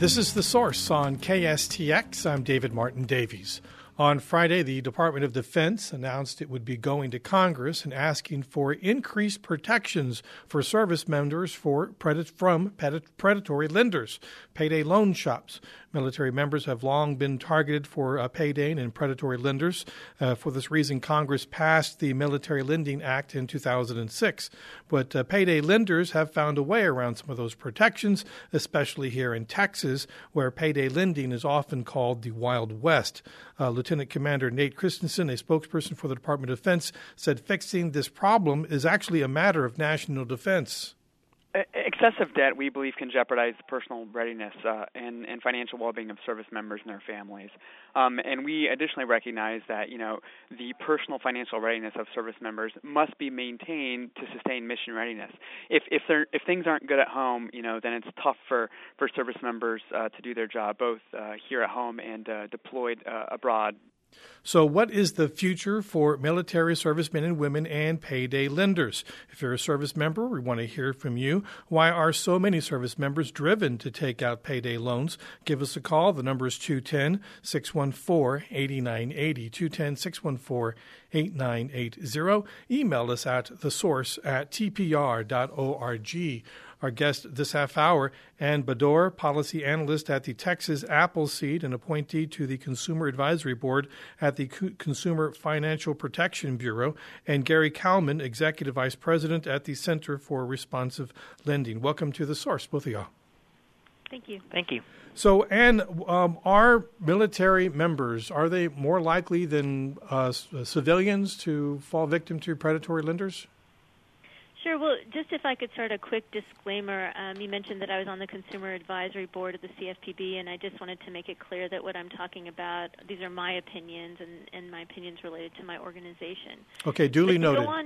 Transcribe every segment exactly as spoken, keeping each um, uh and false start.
This is The Source on K S T X. I'm David Martin Davies. On Friday, the Department of Defense announced it would be going to Congress and asking for increased protections for service members for pred- from pred- predatory lenders, payday loan shops. Military members have long been targeted for uh, payday and predatory lenders. Uh, for this reason, Congress passed the Military Lending Act in two thousand six. But uh, payday lenders have found a way around some of those protections, especially here in Texas, where payday lending is often called the Wild West. Uh, Lieutenant Commander Nate Christensen, a spokesperson for the Department of Defense, said fixing this problem is actually a matter of national defense. Excessive debt, we believe, can jeopardize personal readiness uh, and, and financial well-being of service members and their families. Um, and we additionally recognize that, you know, the personal financial readiness of service members must be maintained to sustain mission readiness. If if they're, if things aren't good at home, you know, then it's tough for, for service members uh, to do their job, both uh, here at home and uh, deployed uh, abroad. So what is the future for military servicemen and women and payday lenders? If you're a service member, we want to hear from you. Why are so many service members driven to take out payday loans? Give us a call. The number is two one zero, six one four, eight nine eight zero, two one zero, six one four, eight nine eight zero. Email us at thesource at t p r dot org. Our guest this half hour, Ann Baddour, policy analyst at the Texas Appleseed and appointee to the Consumer Advisory Board at the Co- Consumer Financial Protection Bureau, and Gary Kalman, executive vice president at the Center for Responsive Lending. Welcome to The Source, both of y'all. Thank you. Thank you. So, Ann, um, are military members, are they more likely than uh, civilians to fall victim to predatory lenders? Sure. Well, just if I could start a quick disclaimer, um, you mentioned that I was on the Consumer Advisory Board of the C F P B, and I just wanted to make it clear that what I'm talking about, these are my opinions and, and my opinions related to my organization. Okay, duly to noted. Go on,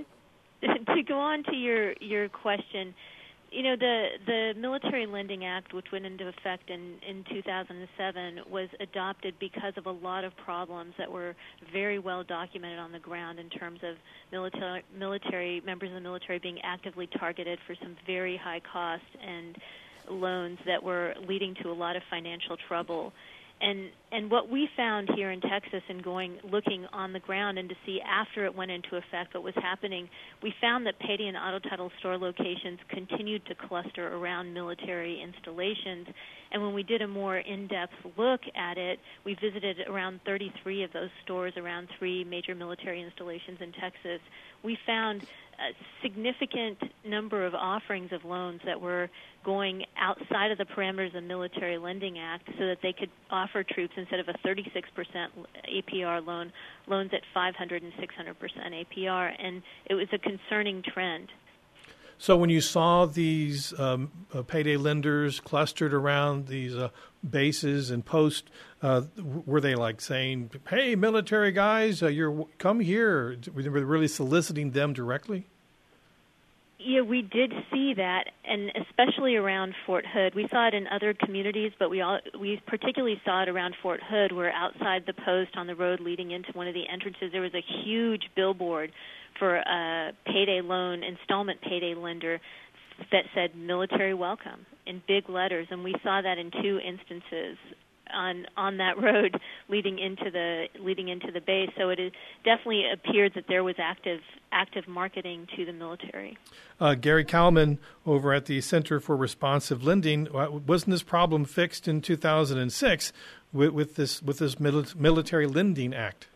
to go on to your, your question, you know, the, the Military Lending Act, which went into effect in, in two thousand seven, was adopted because of a lot of problems that were very well documented on the ground in terms of military, military members of the military being actively targeted for some very high cost and loans that were leading to a lot of financial trouble. And and what we found here in Texas and going looking on the ground and to see after it went into effect what was happening, we found that payday and auto title store locations continued to cluster around military installations. And when we did a more in-depth look at it, we visited around thirty-three of those stores around three major military installations in Texas. We found a significant number of offerings of loans that were going outside of the parameters of the Military Lending Act so that they could offer troops, instead of a thirty-six percent A P R loan, loans at five hundred and six hundred percent A P R. And it was a concerning trend. So when you saw these um, uh, payday lenders clustered around these uh, bases and posts, uh, were they like saying, hey, military guys, uh, you're come here? Were they really soliciting them directly? Yeah, we did see that, and especially around Fort Hood. We saw it in other communities, but we all, we particularly saw it around Fort Hood, where outside the post on the road leading into one of the entrances, there was a huge billboard for a payday loan, installment payday lender that said military welcome in big letters, and we saw that in two instances on on that road leading into the leading into the base. So it is definitely appeared that there was active active marketing to the military. Uh, Gary Kalman over at the Center for Responsive Lending, wasn't this problem fixed in two thousand six with, with this with this Military Lending Act?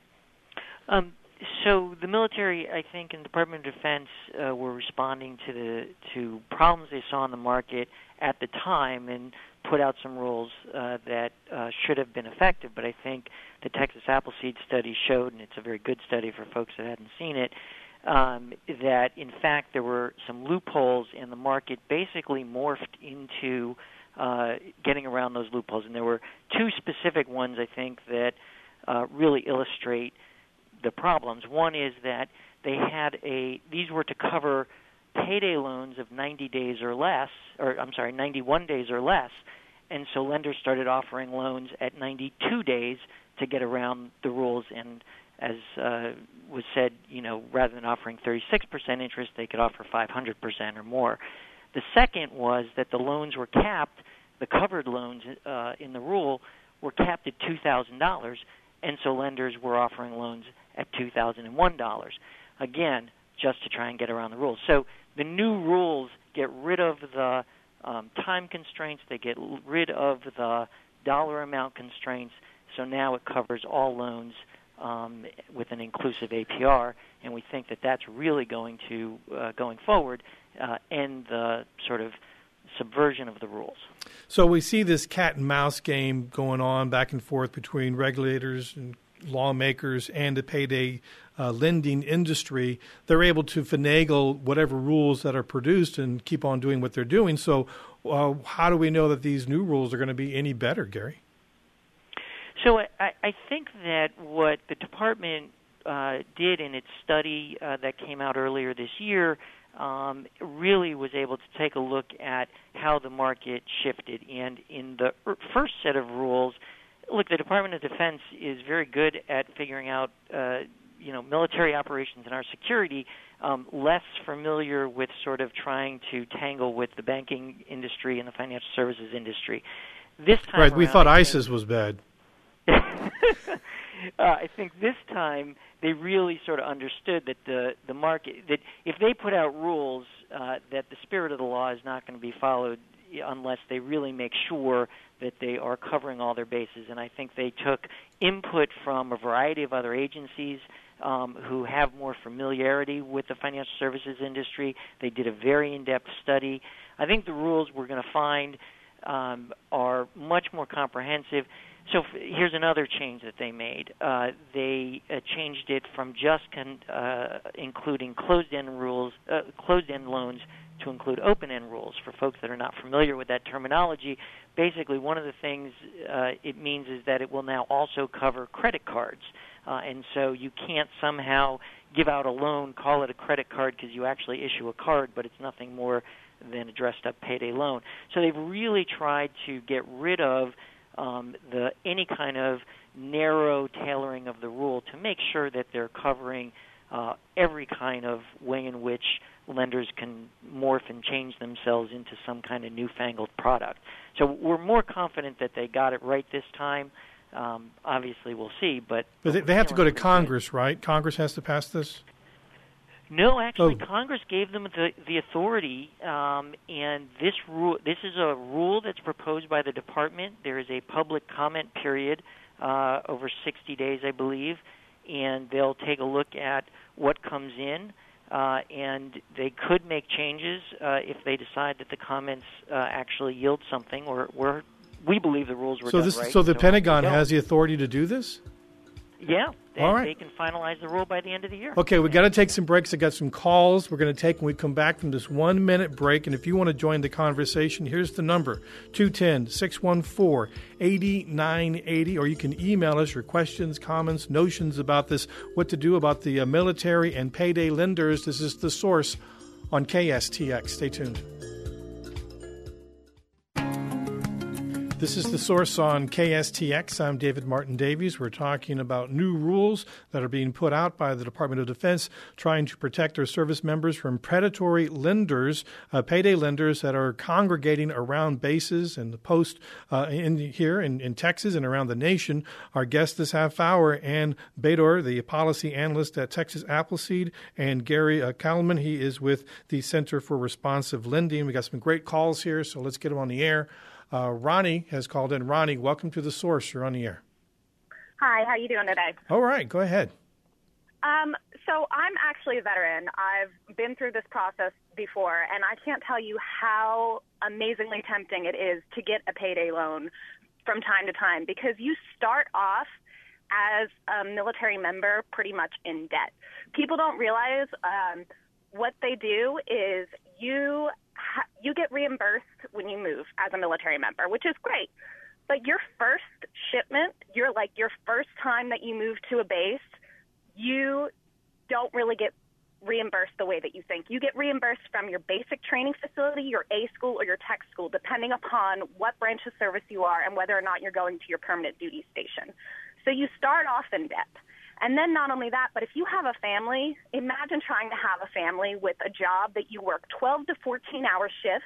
Um, so the military, I think, and Department of Defense uh, were responding to the to problems they saw in the market at the time and put out some rules uh, that uh, should have been effective. But I think the Texas Appleseed study showed, and it's a very good study for folks that hadn't seen it, um, that in fact there were some loopholes in the market basically morphed into uh, getting around those loopholes. And there were two specific ones, I think, that uh, really illustrate the problems. One is that they had a, these were to cover payday loans of ninety days or less, or I'm sorry, ninety-one days or less, and so lenders started offering loans at ninety-two days to get around the rules. And as uh, was said, you know, rather than offering thirty-six percent interest, they could offer five hundred percent or more. The second was that the loans were capped the covered loans uh, in the rule were capped at two thousand dollars, and so lenders were offering loans at two thousand one dollars. Again, just to try and get around the rules. So the new rules get rid of the um, time constraints, they get rid of the dollar amount constraints, so now it covers all loans um, with an inclusive A P R, and we think that that's really going to, uh, going forward, uh, end the sort of subversion of the rules. So we see this cat and mouse game going on back and forth between regulators and lawmakers and the payday uh, lending industry. They're able to finagle whatever rules that are produced and keep on doing what they're doing. So uh, how do we know that these new rules are going to be any better, Gary? So I, I think that what the department uh, did in its study uh, that came out earlier this year um, really was able to take a look at how the market shifted. And in the first set of rules, look, the Department of Defense is very good at figuring out, uh, you know, military operations and our security, um, less familiar with sort of trying to tangle with the banking industry and the financial services industry. This time Right, we around, thought I ISIS think, was bad. uh, I think this time they really sort of understood that the, the market, that if they put out rules, uh, that the spirit of the law is not going to be followed unless they really make sure that they are covering all their bases. And I think they took input from a variety of other agencies um, who have more familiarity with the financial services industry. They did a very in-depth study. I think the rules we're going to find um, are much more comprehensive. So f- here's another change that they made. Uh, they uh, changed it from just con- uh, including closed-end rules, uh, closed-end loans to include open-end rules. For folks that are not familiar with that terminology, basically one of the things uh, it means is that it will now also cover credit cards. Uh, and so you can't somehow give out a loan, call it a credit card because you actually issue a card, but it's nothing more than a dressed-up payday loan. So they've really tried to get rid of um, the any kind of narrow tailoring of the rule to make sure that they're covering uh, every kind of way in which lenders can morph and change themselves into some kind of newfangled product. So we're more confident that they got it right this time. Um, obviously, we'll see. But, but they, they have to go to Congress, right? Congress has to pass this? No, actually, oh. Congress gave them the, the authority, um, and this rule. This is a rule that's proposed by the department. There is a public comment period uh, over sixty days, I believe, and they'll take a look at what comes in. Uh, and they could make changes uh, if they decide that the comments uh, actually yield something, or, or we believe the rules were so done this, right. So the so Pentagon has the authority to do this? Yeah, they, All right. they can finalize the rule by the end of the year. Okay, we've got to take some breaks. I've got some calls we're going to take when we come back from this one-minute break. And if you want to join the conversation, here's the number, two one zero, six one four, eight nine eight zero. Or you can email us your questions, comments, notions about this, what to do about the uh, military and payday lenders. This is The Source on K S T X. Stay tuned. This is The Source on K S T X. I'm David Martin Davies. We're talking about new rules that are being put out by the Department of Defense trying to protect our service members from predatory lenders, uh, payday lenders that are congregating around bases and the post uh, in here in, in Texas and around the nation. Our guest this half hour, Ann Bador, the policy analyst at Texas Appleseed, and Gary uh, Kallman. He is with the Center for Responsive Lending. We got some great calls here, so let's get them on the air. Uh, Ronnie has called in. Ronnie, welcome to The Source. You're on the air. Hi, how you doing today? All right, go ahead. Um, so I'm actually a veteran. I've been through this process before, and I can't tell you how amazingly tempting it is to get a payday loan from time to time because you start off as a military member pretty much in debt. People don't realize um, what they do is you you get reimbursed when you move as a military member, which is great. But your first shipment, you're like your first time that you move to a base, you don't really get reimbursed the way that you think. You get reimbursed from your basic training facility, your A school, or your tech school, depending upon what branch of service you are and whether or not you're going to your permanent duty station. So you start off in debt. And then not only that, but if you have a family, imagine trying to have a family with a job that you work twelve to fourteen hour shifts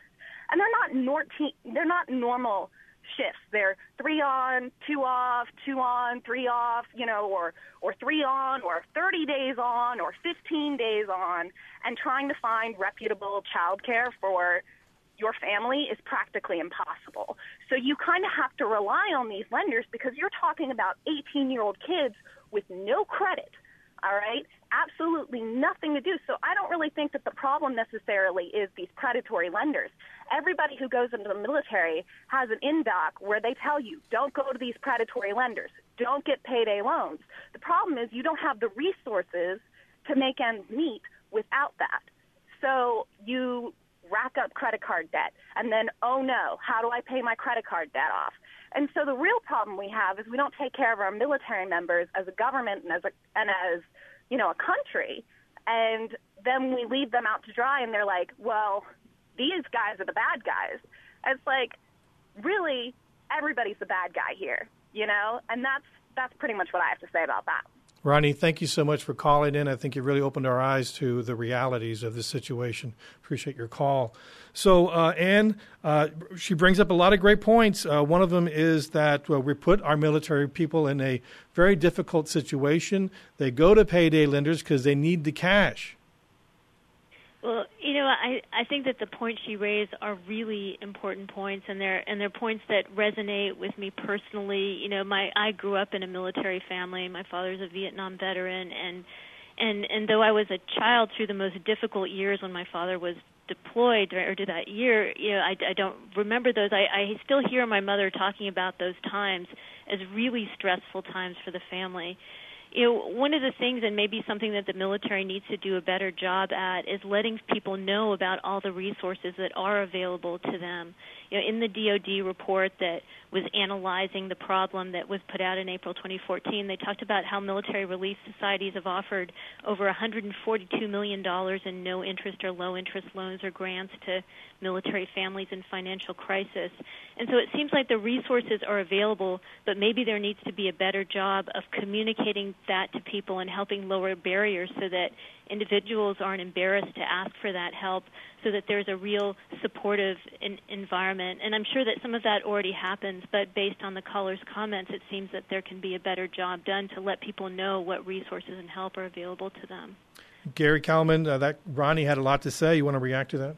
and they're not nor- they're not normal shifts. They're three on, two off, two on, three off, you know, or or three on, or thirty days on, or fifteen days on, and trying to find reputable childcare for your family is practically impossible. So you kind of have to rely on these lenders because you're talking about eighteen-year-old kids with no credit, all right? Absolutely nothing to do. So I don't really think that the problem necessarily is these predatory lenders. Everybody who goes into the military has an in-doc where they tell you, don't go to these predatory lenders, don't get payday loans. The problem is you don't have the resources to make ends meet without that. So you rack up credit card debt, and then, oh no, how do I pay my credit card debt off? And so the real problem we have is we don't take care of our military members as a government and as a, and as you know, a country, and then we leave them out to dry, and they're like, well, these guys are the bad guys. And it's like, really, everybody's the bad guy here, you know? And that's that's pretty much what I have to say about that. Ronnie, thank you so much for calling in. I think you really opened our eyes to the realities of this situation. Appreciate your call. So, uh, Ann, uh, she brings up a lot of great points. Uh, one of them is that well, we put our military people in a very difficult situation. They go to payday lenders because they need the cash. Well, you know, I, I think that the points she raised are really important points, and they're and they're points that resonate with me personally. You know, my I grew up in a military family. My father's a Vietnam veteran, and and and though I was a child through the most difficult years when my father was deployed or to that year, you know, I, I don't remember those. I, I still hear my mother talking about those times as really stressful times for the family. You know, one of the things, and maybe something that the military needs to do a better job at, is letting people know about all the resources that are available to them. You know, in the D O D report that was analyzing the problem that was put out in April twenty fourteen, they talked about how military relief societies have offered over one hundred forty-two million dollars in no-interest or low-interest loans or grants to military families in financial crisis. And so it seems like the resources are available, but maybe there needs to be a better job of communicating that to people and helping lower barriers so that individuals aren't embarrassed to ask for that help, so that there's a real supportive in, environment. And I'm sure that some of that already happens, but based on the caller's comments, it seems that there can be a better job done to let people know what resources and help are available to them. Gary Kalman, uh, that Ronnie had a lot to say. You want to react to that?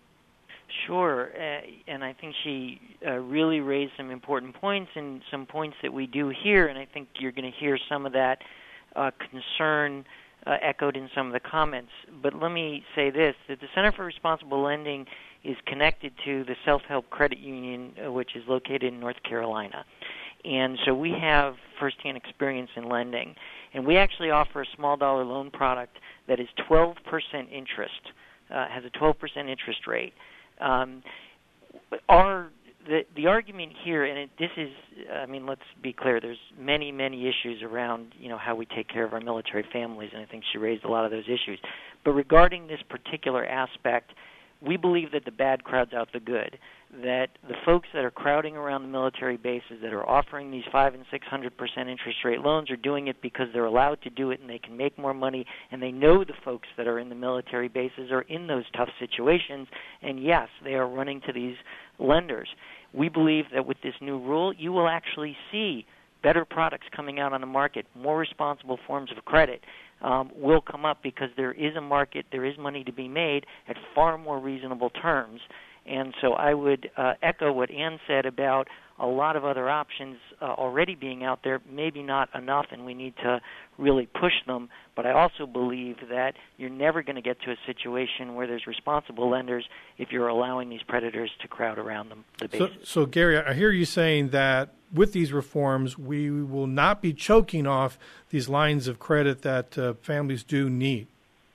Sure, uh, and I think she uh, really raised some important points and some points that we do hear, and I think you're going to hear some of that uh, concern uh, echoed in some of the comments. But let me say this, that the Center for Responsible Lending is connected to the Self-Help Credit Union, uh, which is located in North Carolina. And so we have firsthand experience in lending. And we actually offer a small dollar loan product that is twelve percent interest, uh, has a twelve percent interest rate. Um, our the the argument here, and it, this is, I mean, let's be clear. There's many many issues around, you know, how we take care of our military families, and I think she raised a lot of those issues. But regarding this particular aspect, we believe that the bad crowds out the good. That the folks that are crowding around the military bases, that are offering these five and six hundred percent interest rate loans, are doing it because they're allowed to do it and they can make more money, and they know the folks that are in the military bases are in those tough situations, and yes, they are running to these lenders. We believe that with this new rule, you will actually see better products coming out on the market, more responsible forms of credit um, will come up because there is a market, there is money to be made at far more reasonable terms. And so I would uh, echo what Ann said about a lot of other options uh, already being out there, maybe not enough, and we need to really push them. But I also believe that you're never going to get to a situation where there's responsible lenders if you're allowing these predators to crowd around them, the bases. So, so, Gary, I hear you saying that with these reforms, we will not be choking off these lines of credit that uh, families do need.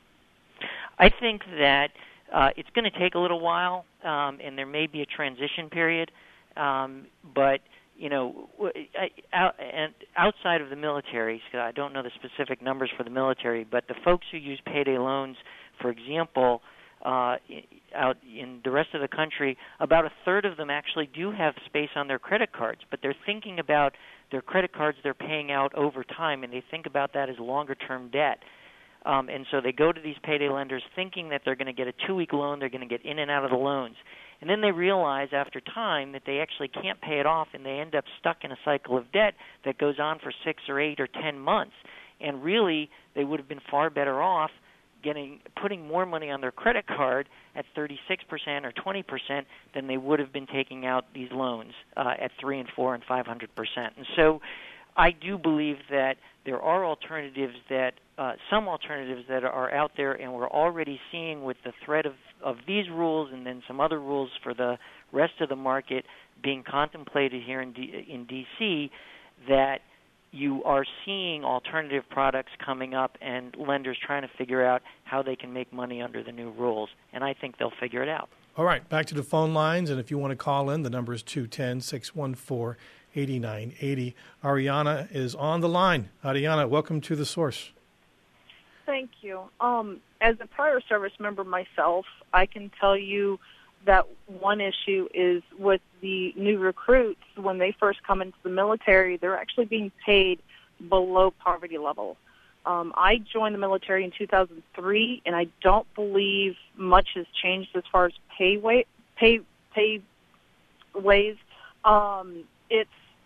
I think that Uh, it's going to take a little while, um, and there may be a transition period. Um, but, you know, out, and outside of the military, I don't know the specific numbers for the military, but the folks who use payday loans, for example, uh, out in the rest of the country, about a third of them actually do have space on their credit cards, but they're thinking about their credit cards they're paying out over time, and they think about that as longer-term debt. Um, and so they go to these payday lenders thinking that they're going to get a two-week loan, they're going to get in and out of the loans. And then they realize after time that they actually can't pay it off, and they end up stuck in a cycle of debt that goes on for six or eight or ten months. And really, they would have been far better off getting putting more money on their credit card at thirty-six percent or twenty percent than they would have been taking out these loans uh, at three and four and five hundred percent. And so I do believe that there are alternatives that uh, some alternatives that are out there, and we're already seeing with the threat of, of these rules and then some other rules for the rest of the market being contemplated here in D, in D C that you are seeing alternative products coming up and lenders trying to figure out how they can make money under the new rules. And I think they'll figure it out. All right, back to the phone lines. And if you want to call in, the number is two one zero, six one four, eight nine eight zero. Ariana is on the line. Ariana, welcome to The Source. Thank you. Um, as a prior service member myself, I can tell you that one issue is with the new recruits. When they first come into the military, they're actually being paid below poverty level. Um, I joined the military in two thousand three, and I don't believe much has changed as far as pay way, pay pay ways. Um, it's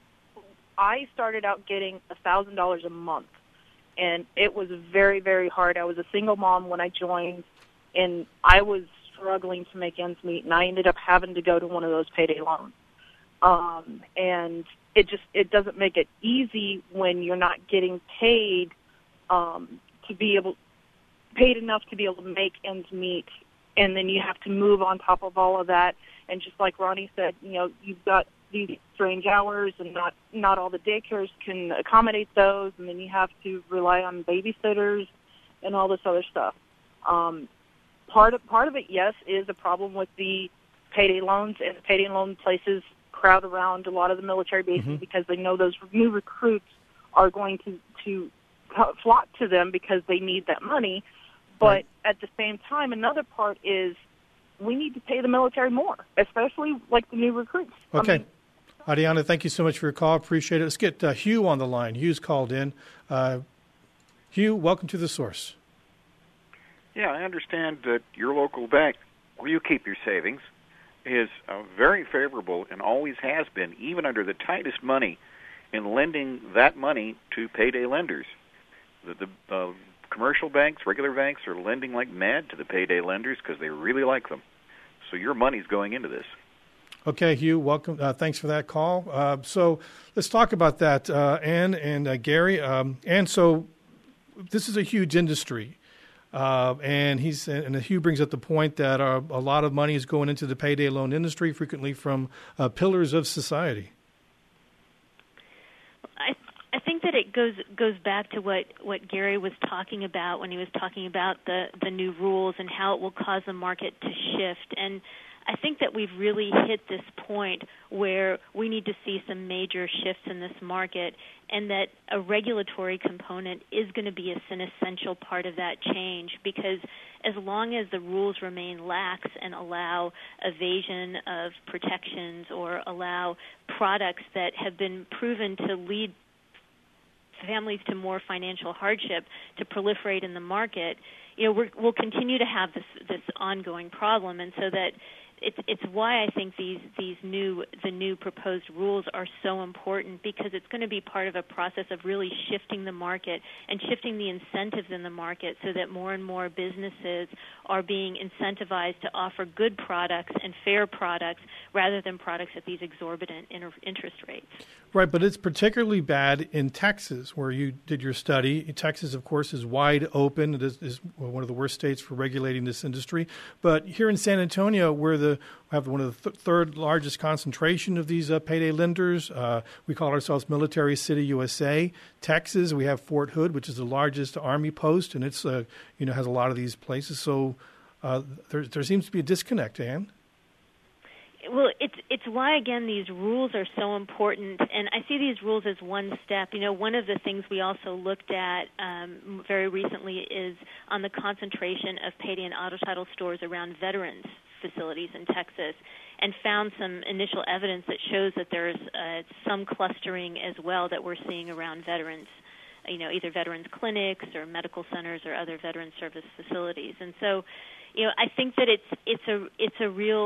I started out getting a thousand dollars a month, and it was very, very hard. I was a single mom when I joined, and I was struggling to make ends meet, and I ended up having to go to one of those payday loans. Um, and it just it doesn't make it easy when you're not getting paid um, to be able paid enough to be able to make ends meet, and then you have to move on top of all of that. And just like Ronnie said, you know, you've got these strange hours, and not not all the daycares can accommodate those, and then you have to rely on babysitters and all this other stuff. Um, Part of, part of it, yes, is a problem with the payday loans, and the payday loan places crowd around a lot of the military bases mm-hmm. because they know those new recruits are going to, to flock to them because they need that money. But right. at the same time, another part is we need to pay the military more, especially like the new recruits. Okay. I mean, Ariana, thank you so much for your call. Appreciate it. Let's get uh, Hugh on the line. Hugh's called in. Uh, Hugh, welcome to The Source. Yeah, I understand that your local bank, where you keep your savings, is uh, very favorable and always has been, even under the tightest money, in lending that money to payday lenders. The, the uh, commercial banks, regular banks, are lending like mad to the payday lenders because they really like them. So your money's going into this. Okay, Hugh, welcome. Uh, thanks for that call. Uh, so let's talk about that, uh, Ann and uh, Gary. Um, and so this is a huge industry. Uh, and he's and Hugh brings up the point that uh, a lot of money is going into the payday loan industry, frequently from uh, pillars of society. I I think that it goes goes back to what, what Gary was talking about when he was talking about the, the new rules and how it will cause the market to shift. And I think that we've really hit this point where we need to see some major shifts in this market, and that a regulatory component is going to be an essential part of that change, because as long as the rules remain lax and allow evasion of protections or allow products that have been proven to lead families to more financial hardship to proliferate in the market, you know, we're, we'll continue to have this this ongoing problem. And so that It's it's why I think these these new the new proposed rules are so important, because it's going to be part of a process of really shifting the market and shifting the incentives in the market so that more and more businesses are being incentivized to offer good products and fair products rather than products at these exorbitant inter- interest rates. Right, but it's particularly bad in Texas, where you did your study. Texas, of course, is wide open. It is, is one of the worst states for regulating this industry. But here in San Antonio, where the we have one of the th- third largest concentration of these uh, payday lenders. Uh, we call ourselves Military City, U S A. Texas, we have Fort Hood, which is the largest Army post, and it's uh, you know has a lot of these places. So uh, there there seems to be a disconnect, Ann. Well, it's it's why, again, these rules are so important, and I see these rules as one step. You know, one of the things we also looked at um, very recently is on the concentration of payday and auto title stores around veterans facilities in Texas, and found some initial evidence that shows that there's uh, some clustering as well that we're seeing around veterans, you know, either veterans clinics or medical centers or other veteran service facilities. And so, you know, I think that it's it's a it's a real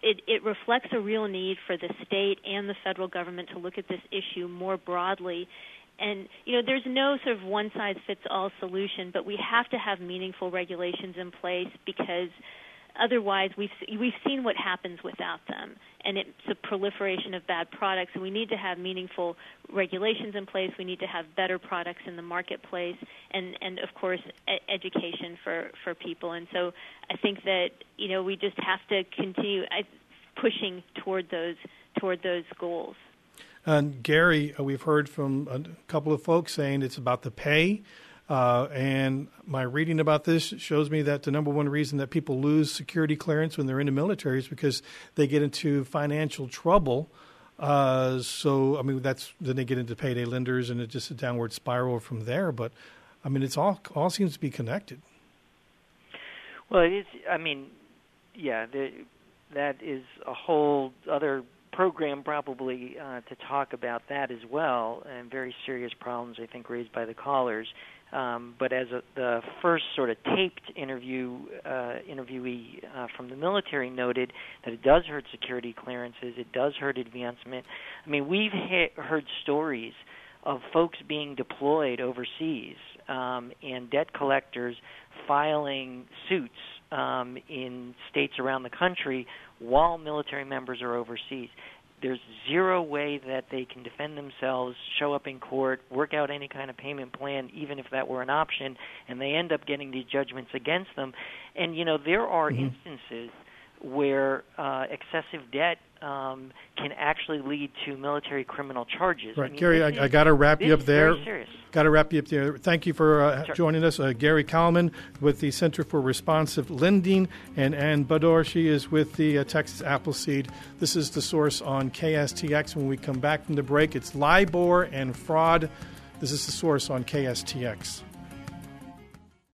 it, it reflects a real need for the state and the federal government to look at this issue more broadly. And, you know, there's no sort of one-size-fits-all solution, but we have to have meaningful regulations in place because otherwise we've, we've seen what happens without them, and it's a proliferation of bad products. And we need to have meaningful regulations in place. We need to have better products in the marketplace and, and of course, e- education for, for people. And so I think that, you know, we just have to continue pushing toward those toward those goals. And Gary, uh, we've heard from a couple of folks saying it's about the pay. Uh, and my reading about this shows me that the number one reason that people lose security clearance when they're in the military is because they get into financial trouble. Uh, so, I mean, that's then they get into payday lenders, and it's just a downward spiral from there. But, I mean, it's all all seems to be connected. Well, it is. I mean, yeah, the, that is a whole other program probably uh, to talk about that as well, and very serious problems, I think, raised by the callers. Um, but as a, the first sort of taped interview uh, interviewee uh, from the military noted that it does hurt security clearances, it does hurt advancement. I mean, we've he- heard stories of folks being deployed overseas um, and debt collectors filing suits um, in states around the country while military members are overseas. There's zero way that they can defend themselves, show up in court, work out any kind of payment plan, even if that were an option, and they end up getting these judgments against them. And, you know, there are mm-hmm. instances where uh, excessive debt um, can actually lead to military criminal charges. Right, I mean, Gary, I, is, I got to wrap you up there. Got to wrap you up there. Thank you for uh, sure. joining us, uh, Gary Kalman with the Center for Responsive Lending, and Ann Bador. She is with the uh, Texas Appleseed. This is The Source on K S T X. When we come back from the break, it's LIBOR and fraud. This is The Source on K S T X.